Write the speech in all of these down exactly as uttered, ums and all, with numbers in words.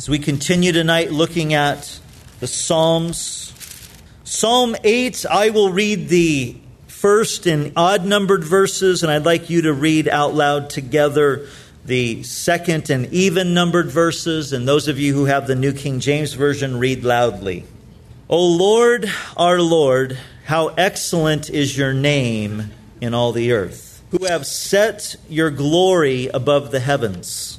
As we continue tonight looking at the Psalms, Psalm eight, I will read the first in odd-numbered verses, and I'd like you to read out loud together the second and even-numbered verses, and those of you who have the New King James Version, read loudly. O Lord, our Lord, how excellent is your name in all the earth, who have set your glory above the heavens.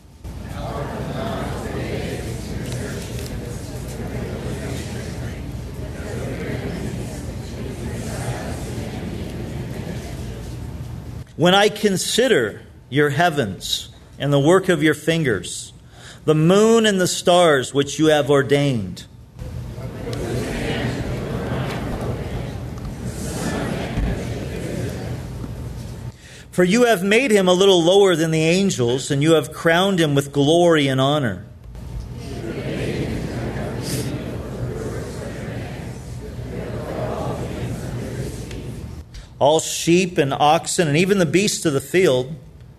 When I consider your heavens and the work of your fingers, the moon and the stars which you have ordained. For you have made him a little lower than the angels, and you have crowned him with glory and honor. All sheep and oxen, and even the beasts of the field.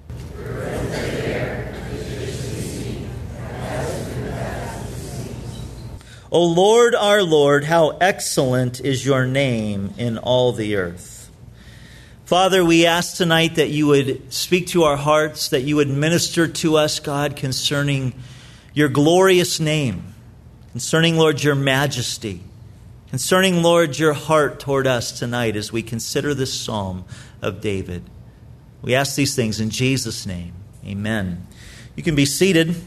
O Lord, our Lord, how excellent is your name in all the earth. Father, we ask tonight that you would speak to our hearts, that you would minister to us, God, concerning your glorious name, concerning, Lord, your majesty. Concerning, Lord, your heart toward us tonight as we consider this psalm of David. We ask these things in Jesus' name. Amen. You can be seated.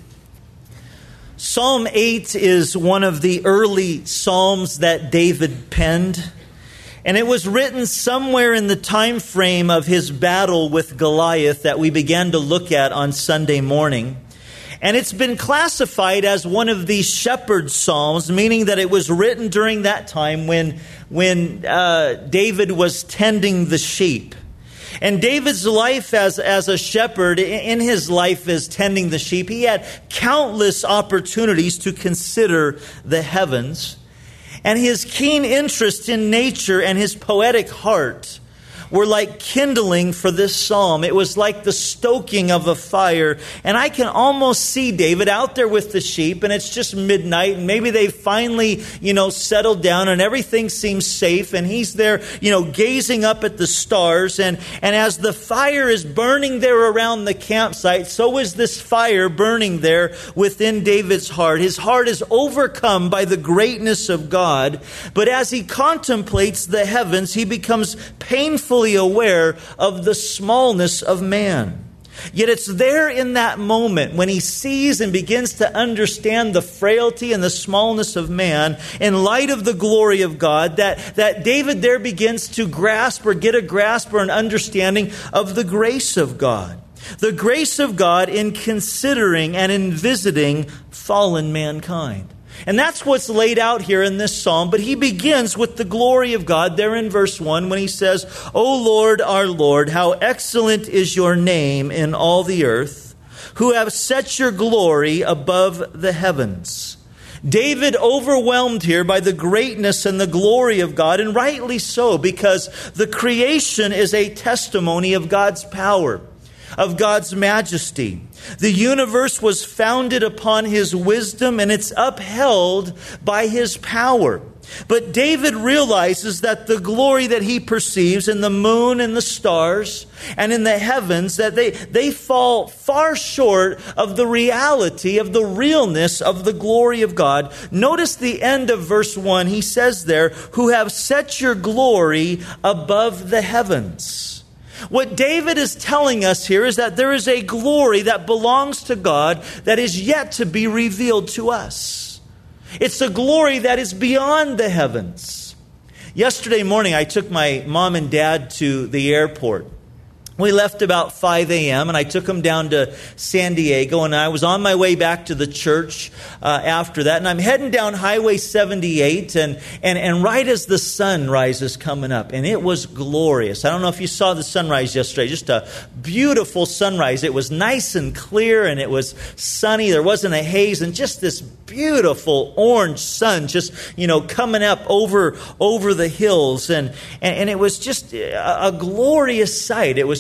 Psalm eight is one of the early psalms that David penned. And it was written somewhere in the time frame of his battle with Goliath that we began to look at on Sunday morning. And it's been classified as one of the shepherd psalms, meaning that it was written during that time when, when uh, David was tending the sheep. And David's life as, as a shepherd, in his life as tending the sheep, he had countless opportunities to consider the heavens. And his keen interest in nature and his poetic heart were like kindling for this psalm. It was like the stoking of a fire. And I can almost see David out there with the sheep, and it's just midnight, and maybe they finally, you know, settled down and everything seems safe, and he's there, you know, gazing up at the stars. And, and as the fire is burning there around the campsite, so is this fire burning there within David's heart. His heart is overcome by the greatness of God. But as he contemplates the heavens, he becomes painfully aware of the smallness of man. Yet it's there in that moment when he sees and begins to understand the frailty and the smallness of man in light of the glory of God that, that David there begins to grasp or get a grasp or an understanding of the grace of God. The grace of God in considering and in visiting fallen mankind. And that's what's laid out here in this psalm. But he begins with the glory of God there in verse one when he says, O Lord, our Lord, how excellent is your name in all the earth, who have set your glory above the heavens. David overwhelmed here by the greatness and the glory of God, and rightly so, because the creation is a testimony of God's power, of God's majesty. The universe was founded upon his wisdom, and it's upheld by his power. But David realizes that the glory that he perceives in the moon and the stars and in the heavens, that they, they fall far short of the reality of the realness of the glory of God. Notice the end of verse one. He says there, who have set your glory above the heavens. What David is telling us here is that there is a glory that belongs to God that is yet to be revealed to us. It's a glory that is beyond the heavens. Yesterday morning, I took my mom and dad to the airport. We left about five a.m. and I took them down to San Diego, and I was on my way back to the church uh, after that. And I'm heading down Highway seventy-eight, and, and, and right as the sunrise is coming up, and it was glorious. I don't know if you saw the sunrise yesterday, just a beautiful sunrise. It was nice and clear, and it was sunny. There wasn't a haze, and just this beautiful orange sun just, you know, coming up over, over the hills. And, and, and it was just a, a glorious sight. It was just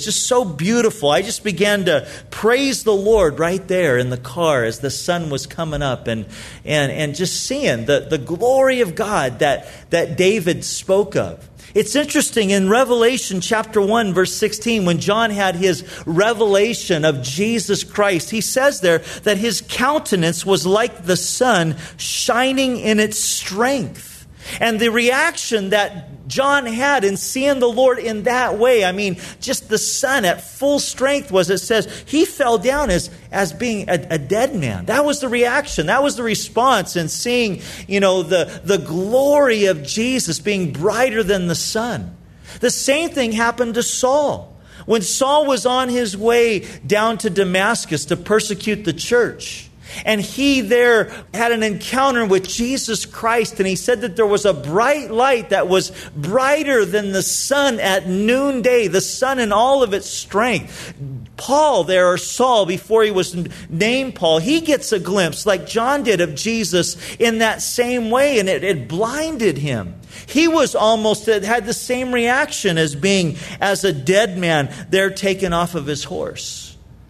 just so beautiful. I just began to praise the Lord right there in the car as the sun was coming up, and and, and just seeing the, the glory of God that, that David spoke of. It's interesting in Revelation chapter one, verse sixteen, when John had his revelation of Jesus Christ, he says there that his countenance was like the sun shining in its strength. And the reaction that John had in seeing the Lord in that way, I mean, just the sun at full strength, was, it says, he fell down as, as being a, a dead man. That was the reaction. That was the response in seeing, you know, the, the glory of Jesus being brighter than the sun. The same thing happened to Saul. When Saul was on his way down to Damascus to persecute the church, and he there had an encounter with Jesus Christ, and he said that there was a bright light that was brighter than the sun at noonday, the sun in all of its strength. Paul there, or Saul, before he was named Paul, he gets a glimpse, like John did, of Jesus in that same way, and it, it blinded him. He was almost, had the same reaction as being as a dead man there taken off of his horse.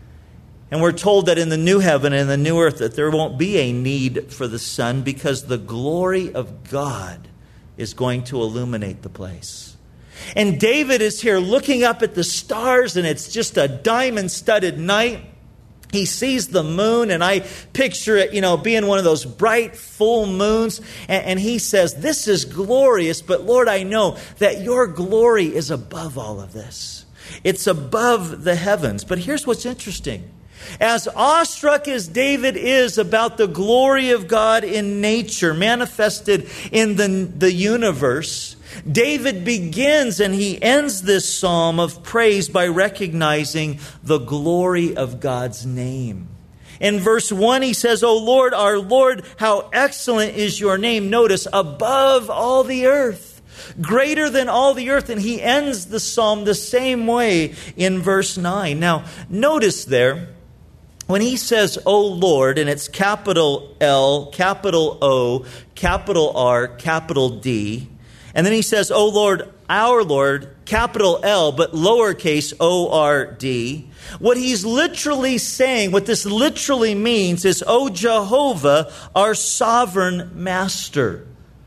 And we're told that in the new heaven and the new earth that there won't be a need for the sun, because the glory of God is going to illuminate the place. And David is here looking up at the stars, and it's just a diamond-studded night. He sees the moon, and I picture it, you know, being one of those bright full moons. And, and he says, this is glorious, but Lord, I know that your glory is above all of this. It's above the heavens. But here's what's interesting. As awestruck as David is about the glory of God in nature, manifested in the, the universe, David begins and he ends this psalm of praise by recognizing the glory of God's name. In verse one, he says, O Lord, our Lord, how excellent is your name. Notice, above all the earth, greater than all the earth. And he ends the psalm the same way in verse nine. Now, notice there, when he says, O Lord, and it's capital L, capital O, capital R, capital D, and then he says, O Lord, our Lord, capital L, but lowercase O R D. What he's literally saying, what this literally means is, O Jehovah, our sovereign master.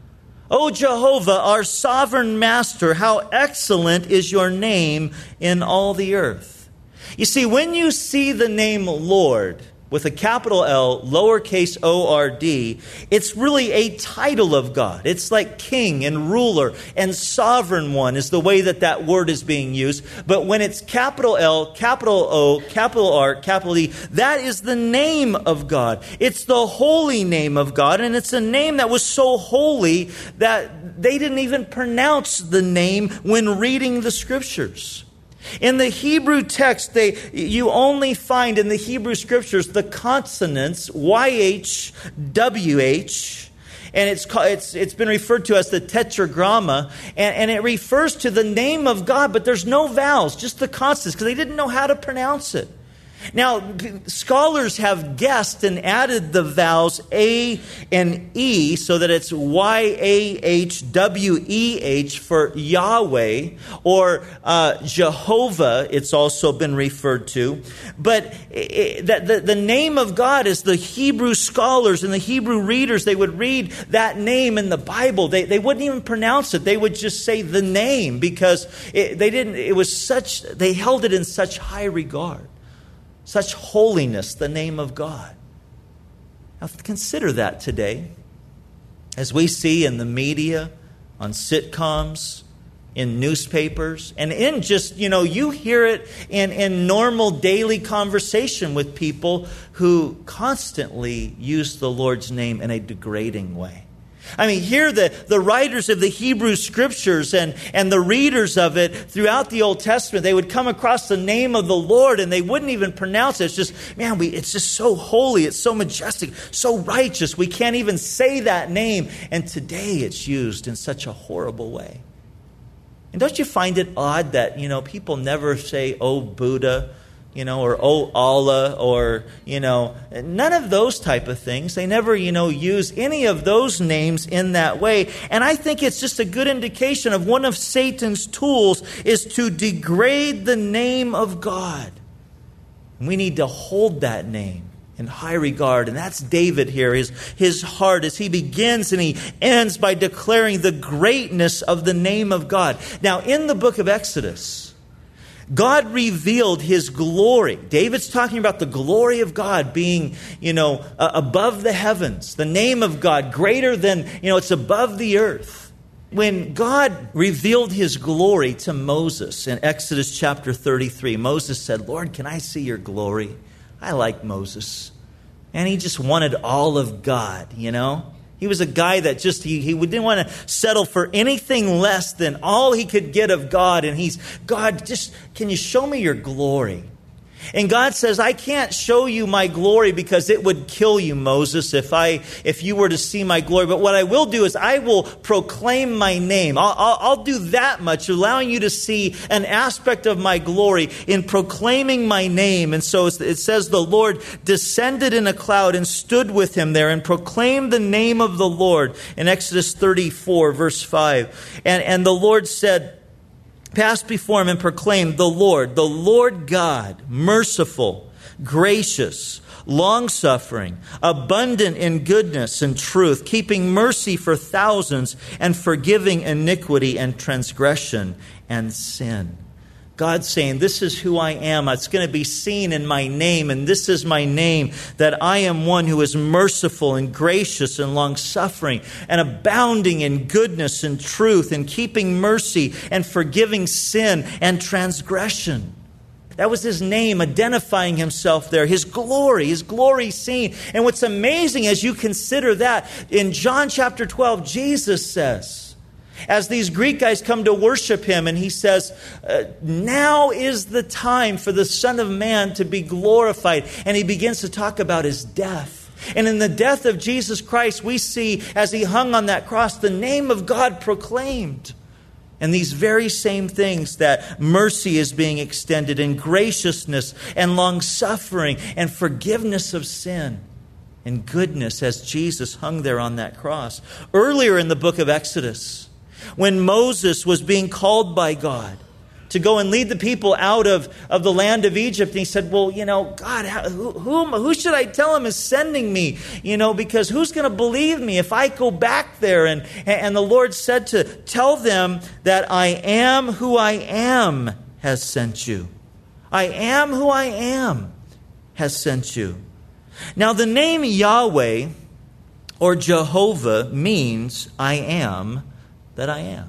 O Jehovah, our sovereign master, how excellent is your name in all the earth. You see, when you see the name Lord with a capital L, lowercase O R D, it's really a title of God. It's like king and ruler and sovereign one is the way that that word is being used. But when it's capital L, capital O, capital R, capital D, that is the name of God. It's the holy name of God, and it's a name that was so holy that they didn't even pronounce the name when reading the scriptures. In the Hebrew text, they you only find in the Hebrew scriptures the consonants Y H W H, and it's it's it's been referred to as the tetragramma, and, and it refers to the name of God, but there's no vowels, just the consonants, because they didn't know how to pronounce it. Now, scholars have guessed and added the vowels A and E so that it's Y A H W E H for Yahweh, or uh, Jehovah, it's also been referred to. But it, the, the, the name of God is the Hebrew scholars and the Hebrew readers, they would read that name in the Bible. They, they wouldn't even pronounce it. They would just say the name, because it, they didn't, it was such, they held it in such high regard. Such holiness, the name of God. Now consider that today. As we see in the media, on sitcoms, in newspapers, and in just, you know, you hear it in, in normal daily conversation with people who constantly use the Lord's name in a degrading way. I mean, here the, the writers of the Hebrew scriptures and, and the readers of it throughout the Old Testament, they would come across the name of the Lord and they wouldn't even pronounce it. It's just, man, we, it's just so holy. It's so majestic, so righteous. We can't even say that name. And today it's used in such a horrible way. And don't you find it odd that, you know, people never say, oh, Buddha, you know, or oh Allah, or, you know, none of those type of things. They never, you know, use any of those names in that way. And I think it's just a good indication of one of Satan's tools is to degrade the name of God. And we need to hold that name in high regard. And that's David here, his, his heart as he begins and he ends by declaring the greatness of the name of God. Now, in the book of Exodus, God revealed His glory. David's talking about the glory of God being, you know, uh, above the heavens. The name of God greater than, you know, it's above the earth. When God revealed His glory to Moses in Exodus chapter thirty-three, Moses said, Lord, can I see your glory? I like Moses. And he just wanted all of God, you know. He was a guy that just, he, he didn't want to settle for anything less than all he could get of God. And he's, God, just, can you show me your glory? And God says, I can't show you my glory because it would kill you, Moses, if I, if you were to see my glory. But what I will do is I will proclaim my name. I'll, I'll, I'll do that much, allowing you to see an aspect of my glory in proclaiming my name. And so it says the Lord descended in a cloud and stood with him there and proclaimed the name of the Lord in Exodus thirty-four, verse five. And, and the Lord said, passed before him and proclaimed, the Lord, the Lord God, merciful, gracious, long-suffering, abundant in goodness and truth, keeping mercy for thousands and forgiving iniquity and transgression and sin. God's saying, this is who I am. It's going to be seen in my name, and this is my name, that I am one who is merciful and gracious and long-suffering and abounding in goodness and truth and keeping mercy and forgiving sin and transgression. That was his name, identifying himself there. His glory, his glory seen. And what's amazing as you consider that, in John chapter twelve, Jesus says, as these Greek guys come to worship him, and he says, uh, now is the time for the Son of Man to be glorified. And he begins to talk about his death. And in the death of Jesus Christ, we see, as he hung on that cross, the name of God proclaimed. And these very same things, that mercy is being extended, and graciousness and long-suffering and forgiveness of sin and goodness, as Jesus hung there on that cross. Earlier in the book of Exodus, when Moses was being called by God to go and lead the people out of, of the land of Egypt, and he said, well, you know, God, how, who, who, who should I tell him is sending me? You know, because who's going to believe me if I go back there? And, and the Lord said to tell them that I am who I am has sent you. I am who I am has sent you. Now, the name Yahweh or Jehovah means I am that I am.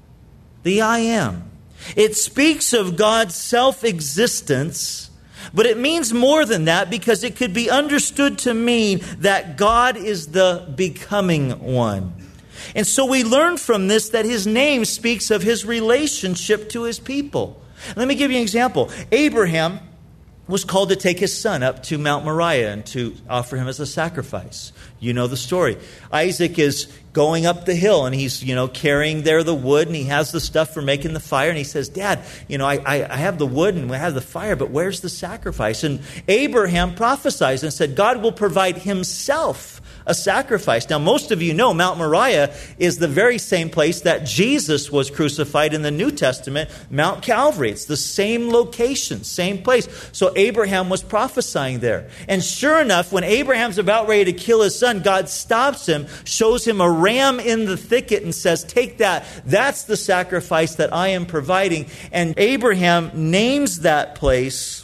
The I am. It speaks of God's self-existence, but it means more than that, because it could be understood to mean that God is the becoming one. And so we learn from this that his name speaks of his relationship to his people. Let me give you an example. Abraham was called to take his son up to Mount Moriah and to offer him as a sacrifice. You know the story. Isaac is going up the hill, and he's, you know, carrying there the wood, and he has the stuff for making the fire. And he says, Dad, you know, I, I, I have the wood and we have the fire, but where's the sacrifice? And Abraham prophesied and said, God will provide himself a sacrifice. Now, most of you know Mount Moriah is the very same place that Jesus was crucified in the New Testament, Mount Calvary. It's the same location, same place. So Abraham was prophesying there. And sure enough, when Abraham's about ready to kill his son, God stops him, shows him a ram in the thicket, and says, take that. That's the sacrifice that I am providing. And Abraham names that place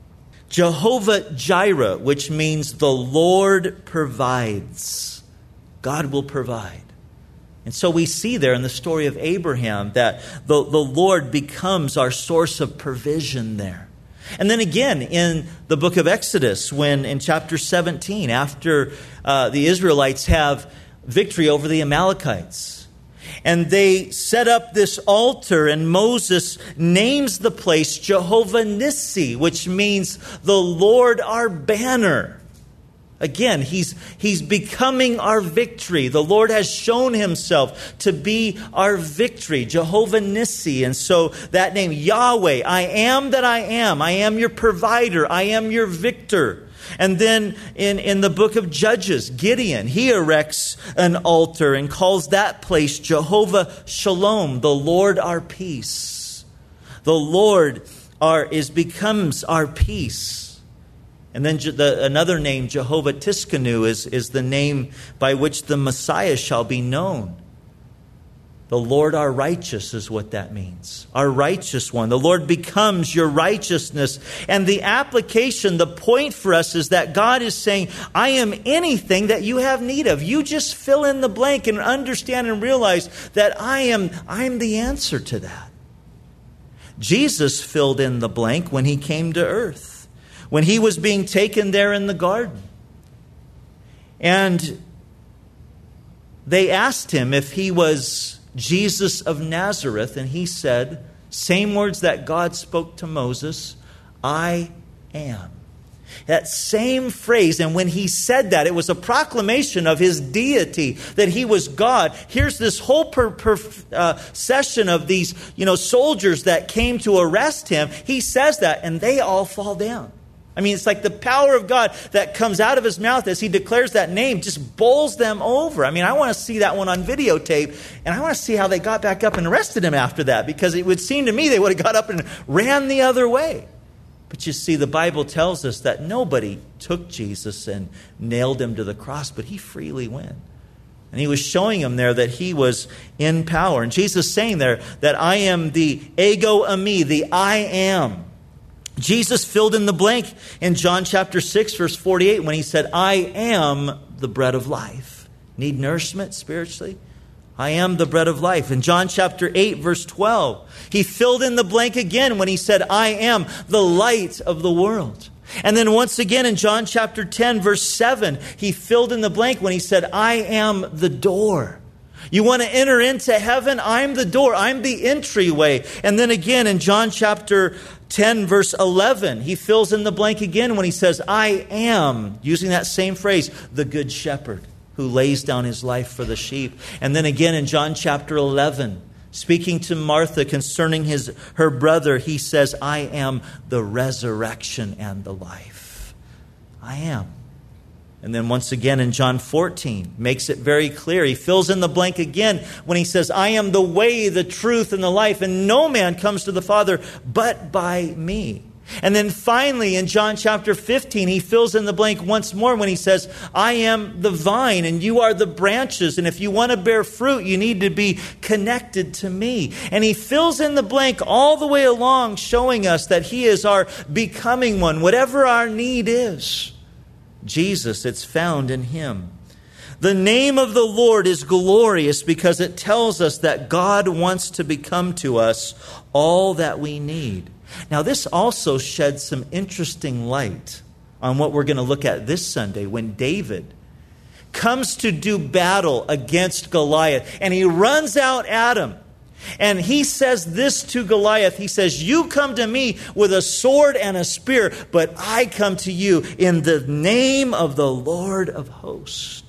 Jehovah Jireh, which means the Lord provides. God will provide. And so we see there in the story of Abraham that the, the Lord becomes our source of provision there. And then again in the book of Exodus, when in chapter seventeen, after uh, the Israelites have victory over the Amalekites, and they set up this altar, and Moses names the place Jehovah Nissi, which means the Lord our banner. Again, he's, he's becoming our victory. The Lord has shown himself to be our victory, Jehovah Nissi. And so that name, Yahweh, I am that I am. I am your provider. I am your victor. And then in, in the book of Judges, Gideon, he erects an altar and calls that place Jehovah Shalom, the Lord our peace. The Lord our, is becomes our peace. And then the, another name, Jehovah Tiskanu, is, is the name by which the Messiah shall be known. The Lord our righteous is what that means. Our righteous one. The Lord becomes your righteousness. And the application, the point for us is that God is saying, I am anything that you have need of. You just fill in the blank and understand and realize that I am, I am the answer to that. Jesus filled in the blank when he came to earth, when he was being taken there in the garden. And they asked him if he was Jesus of Nazareth, and he said, same words that God spoke to Moses, I am. That same phrase, and when he said that, it was a proclamation of his deity, that he was God. Here's this whole per, per, uh, session of these, you know, soldiers that came to arrest him. He says that, and they all fall down. I mean, it's like the power of God that comes out of his mouth as he declares that name just bowls them over. I mean, I want to see that one on videotape, and I want to see how they got back up and arrested him after that, because it would seem to me they would have got up and ran the other way. But you see, the Bible tells us that nobody took Jesus and nailed him to the cross, but he freely went. And he was showing them there that he was in power. And Jesus saying there that I am the ego eimi, the I am. Jesus filled in the blank in John chapter six, verse forty-eight, when he said, I am the bread of life. Need nourishment spiritually? I am the bread of life. In John chapter eight, verse twelve, he filled in the blank again when he said, I am the light of the world. And then once again in John chapter ten, verse seven, he filled in the blank when he said, I am the door. You want to enter into heaven? I'm the door. I'm the entryway. And then again in John chapter ten, verse eleven, he fills in the blank again when he says, I am, using that same phrase, the good shepherd who lays down his life for the sheep. And then again in John chapter eleven, speaking to Martha concerning his her brother, he says, I am the resurrection and the life. I am. And then once again in John fourteen, makes it very clear. He fills in the blank again when he says, I am the way, the truth, and the life, and no man comes to the Father but by me. And then finally in John chapter fifteen, he fills in the blank once more when he says, I am the vine and you are the branches. And if you want to bear fruit, you need to be connected to me. And he fills in the blank all the way along, showing us that he is our becoming one. Whatever our need is, Jesus, it's found in him. The name of the Lord is glorious because it tells us that God wants to become to us all that we need. Now, this also sheds some interesting light on what we're going to look at this Sunday when David comes to do battle against Goliath, and he runs out at him. And he says this to Goliath. He says, you come to me with a sword and a spear, but I come to you in the name of the Lord of hosts.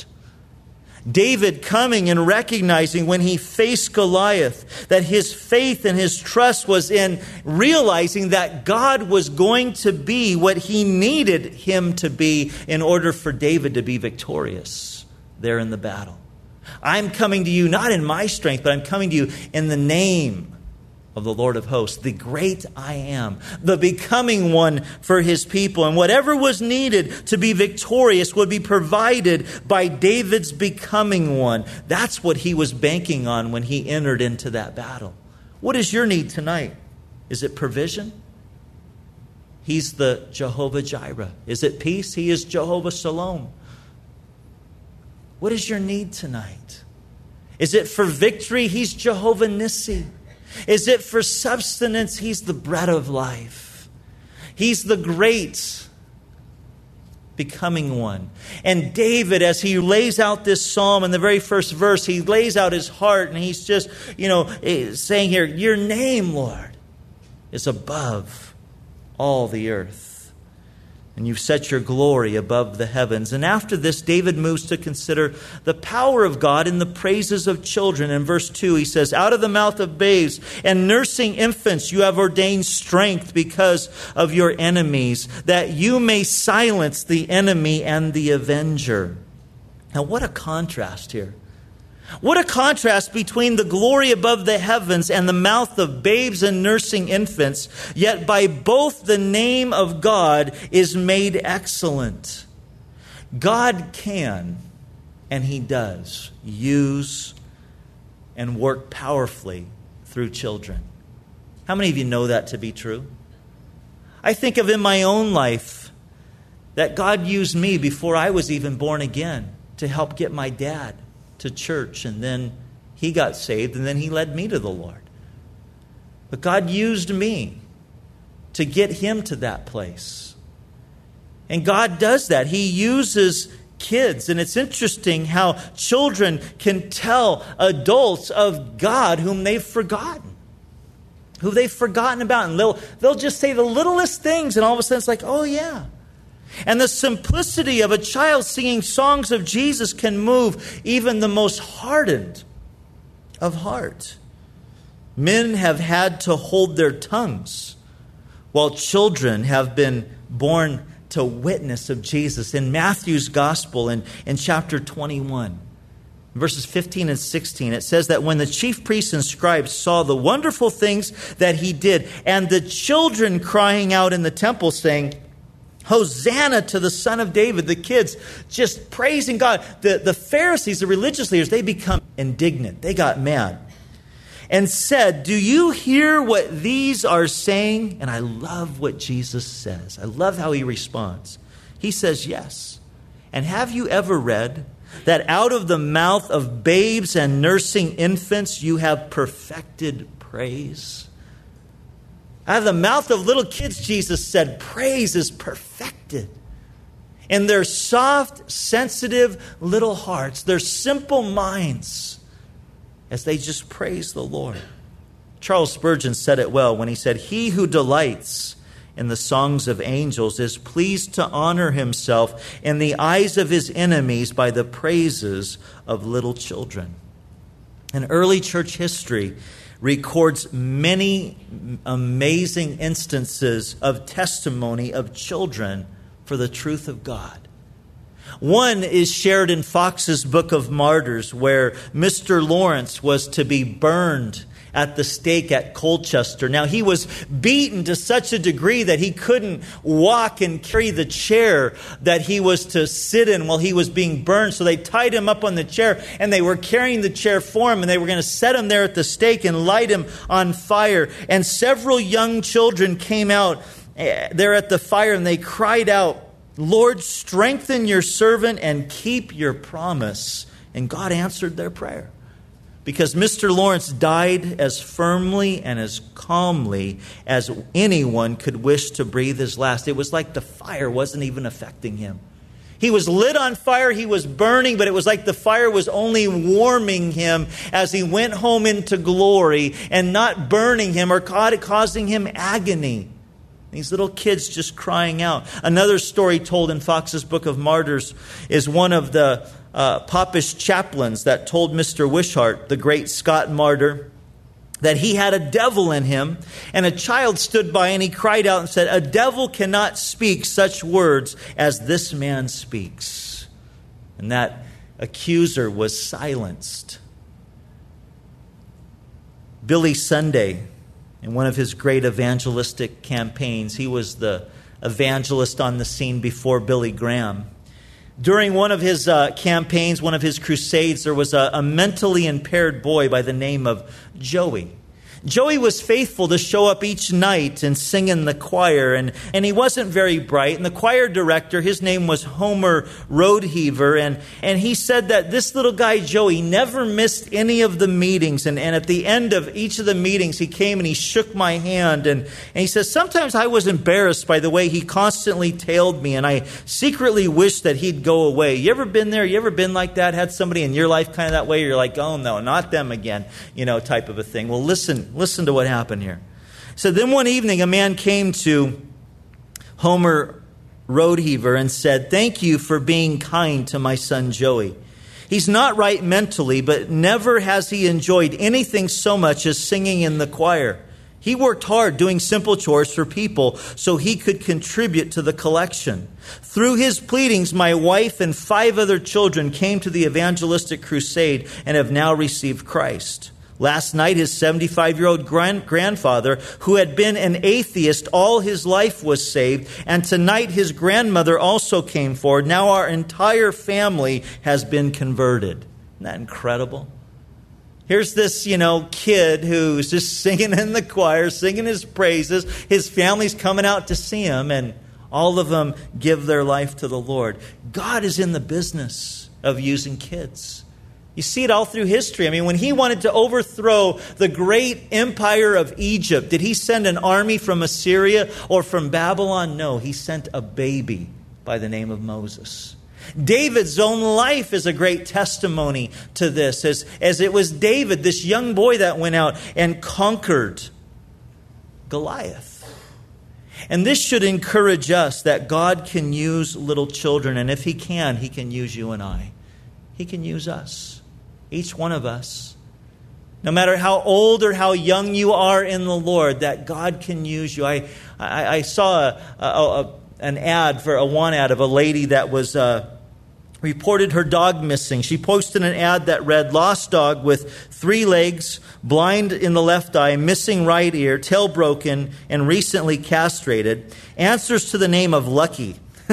David coming and recognizing when he faced Goliath that his faith and his trust was in realizing that God was going to be what he needed him to be in order for David to be victorious there in the battle. I'm coming to you not in my strength, but I'm coming to you in the name of the Lord of hosts, the great I am, the becoming one for his people. And whatever was needed to be victorious would be provided by David's becoming one. That's what he was banking on when he entered into that battle. What is your need tonight? Is it provision? He's the Jehovah Jireh. Is it peace? He is Jehovah Shalom. What is your need tonight? Is it for victory? He's Jehovah Nissi. Is it for substance? He's the bread of life. He's the great becoming one. And David, as he lays out this psalm in the very first verse, he lays out his heart and he's just, you know, saying here, your name, Lord, is above all the earth. and you've set your glory above the heavens. And after this, David moves to consider the power of God in the praises of children. In verse two, he says, out of the mouth of babes and nursing infants, you have ordained strength because of your enemies, that you may silence the enemy and the avenger. Now, what a contrast here. What a contrast between the glory above the heavens and the mouth of babes and nursing infants, yet by both the name of God is made excellent. God can, and He does, use and work powerfully through children. How many of you know that to be true? I think of in my own life that God used me before I was even born again to help get my dad to church, and then he got saved, and then he led me to the Lord. But God used me to get him to that place. And God does that. He uses kids. And it's interesting how children can tell adults of God whom they've forgotten, who they've forgotten about. And they'll, they'll just say the littlest things, and all of a sudden it's like, oh yeah. And the simplicity of a child singing songs of Jesus can move even the most hardened of heart. Men have had to hold their tongues, while children have been born to witness of Jesus. In Matthew's Gospel, in, in chapter twenty-one, verses fifteen and sixteen, it says that when the chief priests and scribes saw the wonderful things that he did, and the children crying out in the temple saying, Hosanna to the Son of David. The kids just praising God. The, the Pharisees, the religious leaders, they become indignant. They got mad and said, do you hear what these are saying? And I love what Jesus says. I love how he responds. He says, yes. And have you ever read that out of the mouth of babes and nursing infants you have perfected praise? Out of the mouth of little kids, Jesus said, praise is perfected. In their soft, sensitive little hearts, their simple minds, as they just praise the Lord. Charles Spurgeon said it well when he said, he who delights in the songs of angels is pleased to honor himself in the eyes of his enemies by the praises of little children. In early church history, records many amazing instances of testimony of children for the truth of God. One is shared in Fox's Book of Martyrs, where Mister Lawrence was to be burned at the stake at Colchester. Now, he was beaten to such a degree that he couldn't walk and carry the chair that he was to sit in while he was being burned. So they tied him up on the chair, and they were carrying the chair for him, and they were going to set him there at the stake and light him on fire. And several young children came out there at the fire, and they cried out, Lord, strengthen your servant and keep your promise. And God answered their prayer. Because Mister Lawrence died as firmly and as calmly as anyone could wish to breathe his last. It was like the fire wasn't even affecting him. He was lit on fire, he was burning, but it was like the fire was only warming him as he went home into glory and not burning him or causing him agony. These little kids just crying out. Another story told in Fox's Book of Martyrs is one of the uh, Popish chaplains that told Mister Wishart, the great Scot martyr, that he had a devil in him. And a child stood by and he cried out and said, a devil cannot speak such words as this man speaks. And that accuser was silenced. Billy Sunday, in one of his great evangelistic campaigns, he was the evangelist on the scene before Billy Graham. During one of his uh, campaigns, one of his crusades, there was a, a mentally impaired boy by the name of Joey. Joey was faithful to show up each night and sing in the choir, and, and he wasn't very bright. And the choir director, his name was Homer Roadheaver, and, and he said that this little guy, Joey, never missed any of the meetings. And, and at the end of each of the meetings, he came and he shook my hand, and, and he says, sometimes I was embarrassed by the way he constantly tailed me, and I secretly wished that he'd go away. You ever been there? You ever been like that? Had somebody in your life kind of that way? You're like, oh no, not them again, you know, type of a thing. Well, listen. Listen to what happened here. So then one evening, a man came to Homer road heaver and said, "Thank you for being kind to my son Joey. He's not right mentally, but never has he enjoyed anything so much as singing in the choir. He worked hard doing simple chores for people so he could contribute to the collection. Through his pleadings, my wife and five other children came to the evangelistic crusade and have now received Christ. Last night, his seventy-five-year-old grand- grandfather, who had been an atheist all his life, was saved. And tonight, his grandmother also came forward. Now our entire family has been converted." Isn't that incredible? Here's this, you know, kid who's just singing in the choir, singing his praises. His family's coming out to see him, and all of them give their life to the Lord. God is in the business of using kids. You see it all through history. I mean, when he wanted to overthrow the great empire of Egypt, did he send an army from Assyria or from Babylon? No, he sent a baby by the name of Moses. David's own life is a great testimony to this, as, as it was David, this young boy, that went out and conquered Goliath. And this should encourage us that God can use little children, and if he can, he can use you and I. He can use us, each one of us. No matter how old or how young you are in the Lord, that God can use you. I, I, I saw a, a, a, an ad for a one ad of a lady that was uh, reported her dog missing. She posted an ad that read, "Lost dog with three legs, blind in the left eye, missing right ear, tail broken, and recently castrated. Answers to the name of Lucky."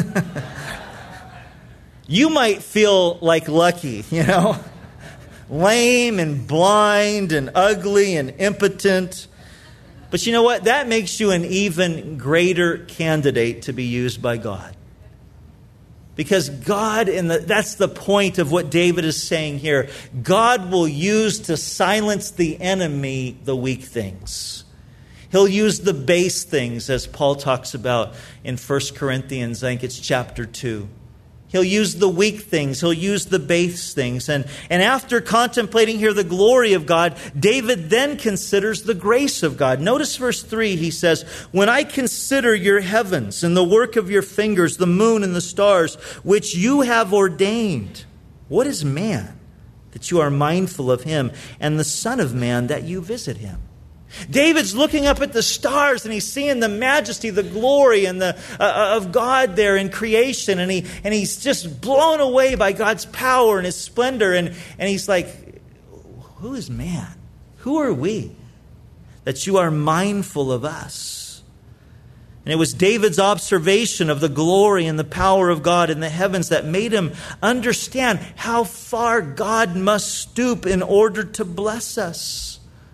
You might feel like Lucky, you know, lame and blind and ugly and impotent. But you know what? That makes you an even greater candidate to be used by God. Because God, in the, that's the point of what David is saying here. God will use to silence the enemy the weak things. He'll use the base things, as Paul talks about in First Corinthians, I think it's chapter two. He'll use the weak things. He'll use the base things. And, and after contemplating here the glory of God, David then considers the grace of God. Notice verse three, he says, "When I consider your heavens and the work of your fingers, the moon and the stars, which you have ordained, what is man that you are mindful of him, and the Son of Man that you visit him?" David's looking up at the stars and he's seeing the majesty, the glory and the uh, of God there in creation, and he and he's just blown away by God's power and his splendor, and and he's like, who is man? Who are we that you are mindful of us? And it was David's observation of the glory and the power of God in the heavens that made him understand how far God must stoop in order to bless us.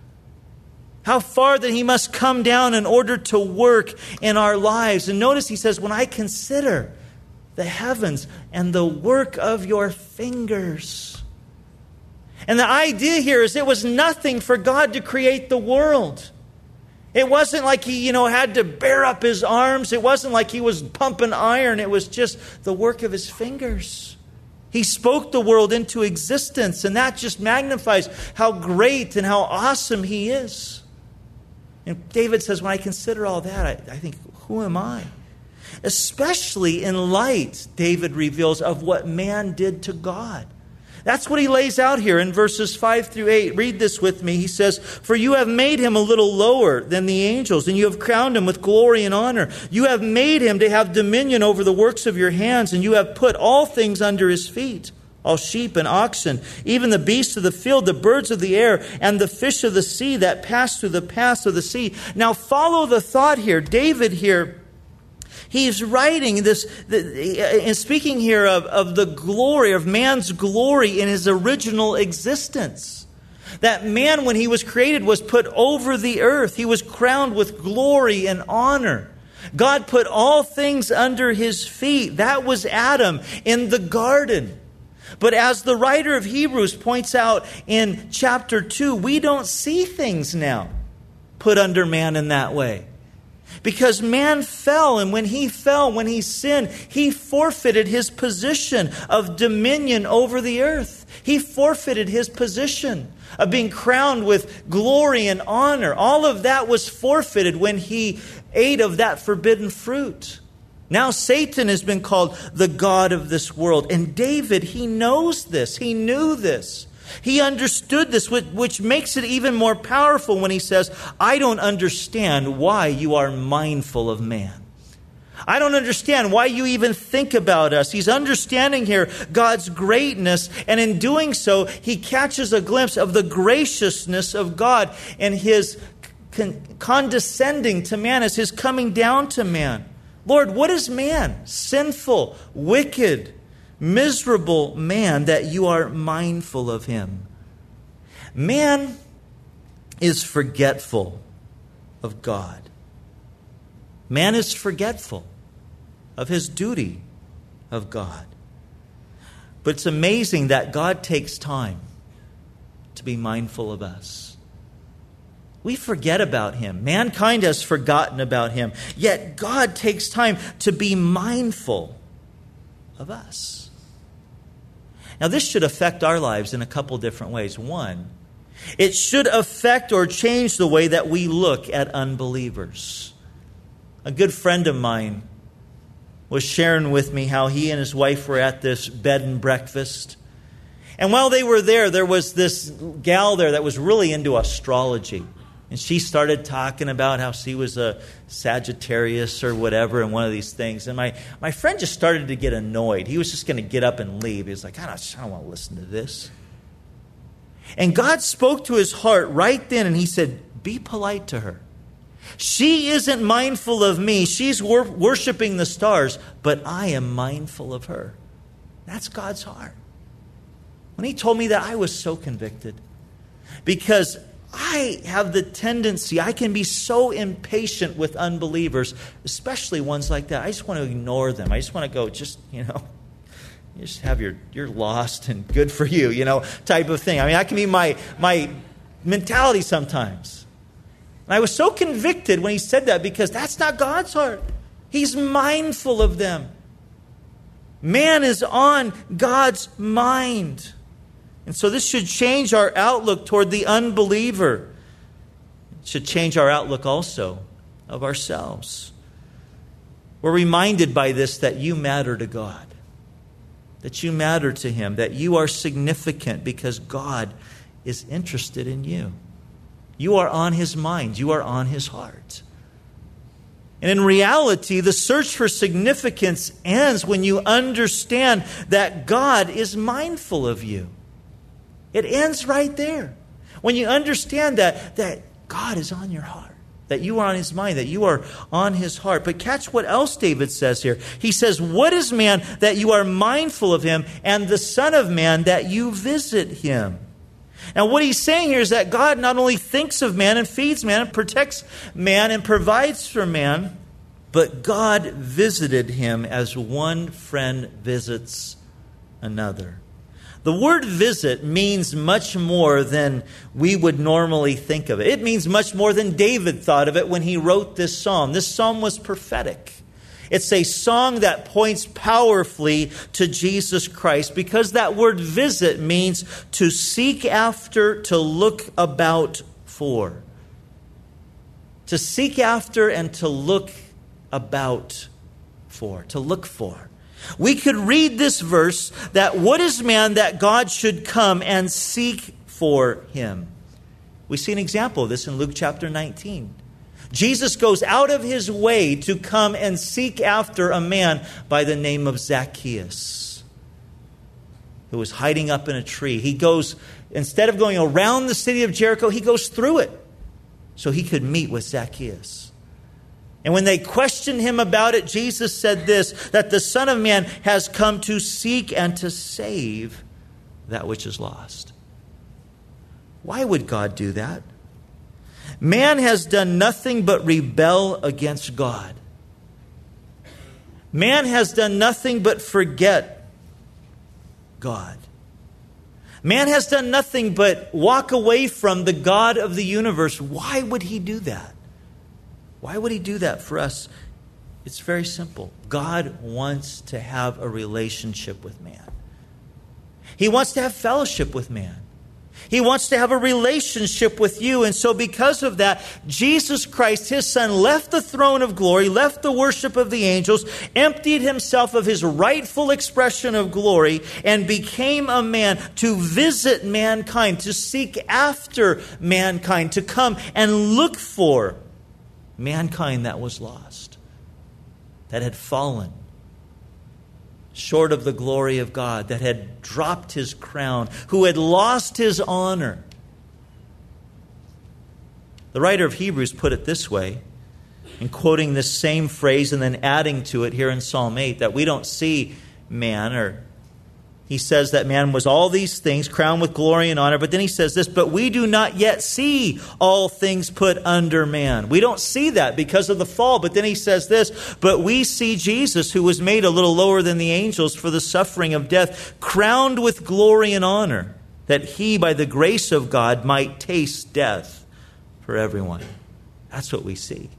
How far that he must come down in order to work in our lives. And notice he says, "When I consider the heavens and the work of your fingers." And the idea here is it was nothing for God to create the world. It wasn't like he, you know, had to bear up his arms. It wasn't like he was pumping iron. It was just the work of his fingers. He spoke the world into existence, and that just magnifies how great and how awesome he is. And David says, when I consider all that, I, I think, who am I? Especially in light, David reveals, of what man did to God. That's what he lays out here in verses five through eight. Read this with me. He says, "For you have made him a little lower than the angels, and you have crowned him with glory and honor. You have made him to have dominion over the works of your hands, and you have put all things under his feet. All sheep and oxen, even the beasts of the field, the birds of the air, and the fish of the sea that pass through the paths of the sea." Now follow the thought here. David here, he's writing this, and speaking here of, of the glory, of man's glory in his original existence. That man, when he was created, was put over the earth. He was crowned with glory and honor. God put all things under his feet. That was Adam in the garden. But as the writer of Hebrews points out in chapter two, we don't see things now put under man in that way. Because man fell, and when he fell, when he sinned, he forfeited his position of dominion over the earth. He forfeited his position of being crowned with glory and honor. All of that was forfeited when he ate of that forbidden fruit. Now Satan has been called the god of this world. And David, he knows this. He knew this. He understood this, which makes it even more powerful when he says, I don't understand why you are mindful of man. I don't understand why you even think about us. He's understanding here God's greatness, and in doing so, he catches a glimpse of the graciousness of God and his con- condescending to man as his coming down to man. Lord, what is man? Sinful, wicked, miserable man, that you are mindful of him. Man is forgetful of God. Man is forgetful of his duty of God. But it's amazing that God takes time to be mindful of us. We forget about him. Mankind has forgotten about him. Yet God takes time to be mindful of us. Now, this should affect our lives in a couple different ways. One, it should affect or change the way that we look at unbelievers. A good friend of mine was sharing with me how he and his wife were at this bed and breakfast. And while they were there, there was this gal there that was really into astrology. And she started talking about how she was a Sagittarius or whatever in one of these things. And my, my friend just started to get annoyed. He was just going to get up and leave. He was like, I don't, I don't want to listen to this. And God spoke to his heart right then, and he said, be polite to her. She isn't mindful of me. She's wor- worshiping the stars, but I am mindful of her. That's God's heart. When he told me that, I was so convicted. Because I have the tendency, I can be so impatient with unbelievers, especially ones like that. I just want to ignore them. I just want to go, just, you know, you just have your, you're lost and good for you, you know, type of thing. I mean, that can be my, my mentality sometimes. And I was so convicted when he said that, because that's not God's heart. He's mindful of them. Man is on God's mind. And so this should change our outlook toward the unbeliever. It should change our outlook also of ourselves. We're reminded by this that you matter to God, that you matter to him, that you are significant because God is interested in you. You are on his mind. You are on his heart. And in reality, the search for significance ends when you understand that God is mindful of you. It ends right there. When you understand that, that God is on your heart, that you are on his mind, that you are on his heart. But catch what else David says here. He says, what is man that you are mindful of him, and the Son of Man that you visit him? Now, what he's saying here is that God not only thinks of man and feeds man and protects man and provides for man, but God visited him as one friend visits another. The word visit means much more than we would normally think of it. It means much more than David thought of it when he wrote this psalm. This psalm was prophetic. It's a song that points powerfully to Jesus Christ, because that word visit means to seek after, to look about for. To seek after and to look about for. To look for. We could read this verse that what is man that God should come and seek for him? We see an example of this in Luke chapter nineteen. Jesus goes out of his way to come and seek after a man by the name of Zacchaeus, who was hiding up in a tree. He goes, instead of going around the city of Jericho, he goes through it so he could meet with Zacchaeus. And when they questioned him about it, Jesus said this, that the Son of Man has come to seek and to save that which is lost. Why would God do that? Man has done nothing but rebel against God. Man has done nothing but forget God. Man has done nothing but walk away from the God of the universe. Why would he do that? Why would he do that for us? It's very simple. God wants to have a relationship with man. He wants to have fellowship with man. He wants to have a relationship with you. And so because of that, Jesus Christ, his Son, left the throne of glory, left the worship of the angels, emptied himself of his rightful expression of glory, and became a man to visit mankind, to seek after mankind, to come and look for mankind that was lost, that had fallen short of the glory of God, that had dropped his crown, who had lost his honor. The writer of Hebrews put it this way, in quoting this same phrase and then adding to it here in Psalm eight, that we don't see man, or he says that man was all these things, crowned with glory and honor, but then he says this, but we do not yet see all things put under man. We don't see that because of the fall, but then he says this, but we see Jesus, who was made a little lower than the angels for the suffering of death, crowned with glory and honor, that he, by the grace of God, might taste death for everyone. That's what we see.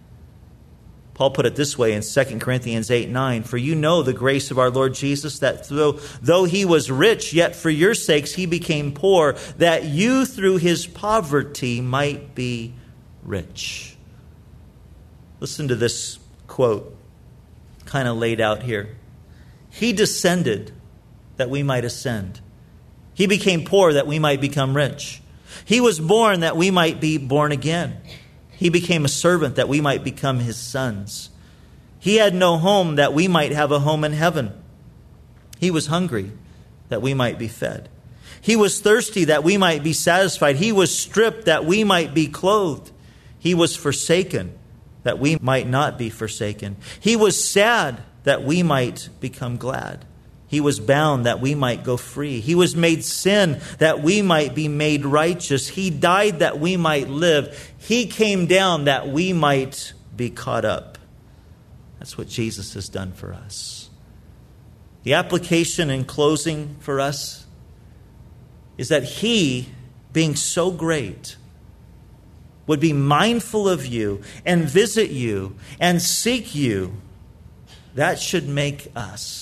Paul put it this way in Second Corinthians eight nine, for you know the grace of our Lord Jesus, that though, though he was rich, yet for your sakes he became poor, that you through his poverty might be rich. Listen to this quote, kind of laid out here. He descended that we might ascend. He became poor that we might become rich. He was born that we might be born again. He became a servant that we might become his sons. He had no home that we might have a home in heaven. He was hungry that we might be fed. He was thirsty that we might be satisfied. He was stripped that we might be clothed. He was forsaken that we might not be forsaken. He was sad that we might become glad. He was bound that we might go free. He was made sin that we might be made righteous. He died that we might live. He came down that we might be caught up. That's what Jesus has done for us. The application in closing for us is that he, being so great, would be mindful of you and visit you and seek you. That should make us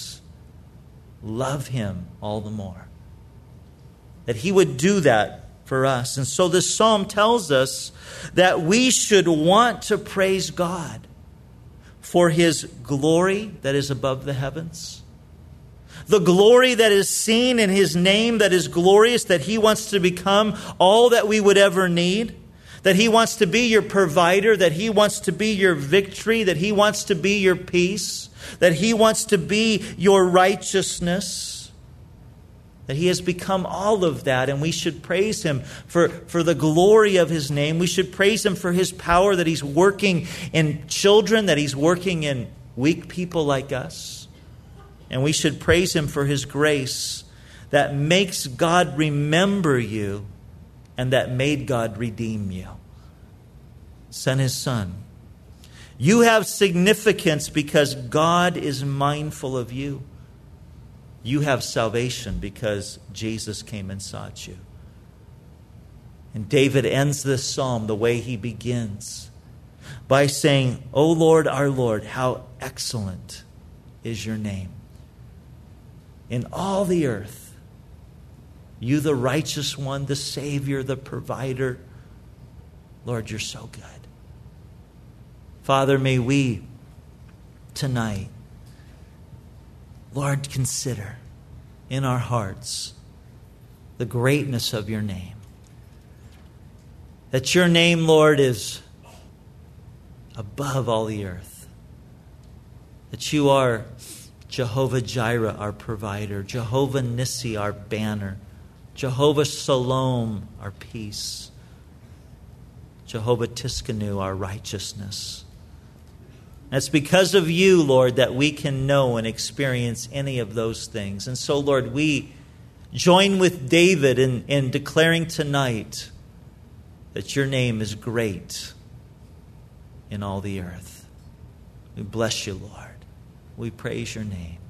love him all the more. That he would do that for us. And so this psalm tells us that we should want to praise God for his glory that is above the heavens. The glory that is seen in his name that is glorious, that he wants to become all that we would ever need. That he wants to be your provider, that he wants to be your victory, that he wants to be your peace, that he wants to be your righteousness, that he has become all of that, and we should praise him for, for the glory of his name. We should praise him for his power, that he's working in children, that he's working in weak people like us. And we should praise him for his grace that makes God remember you and that made God redeem you. Sent his Son. You have significance because God is mindful of you. You have salvation because Jesus came and sought you. And David ends this psalm the way he begins, by saying, O Lord, our Lord, how excellent is your name in all the earth. You, the righteous one, the Savior, the provider. Lord, you're so good. Father, may we tonight, Lord, consider in our hearts the greatness of your name. That your name, Lord, is above all the earth. That you are Jehovah Jireh, our provider. Jehovah Nissi, our banner. Jehovah Shalom, our peace. Jehovah Tiskanu, our righteousness. And it's because of you, Lord, that we can know and experience any of those things. And so, Lord, we join with David in, in declaring tonight that your name is great in all the earth. We bless you, Lord. We praise your name.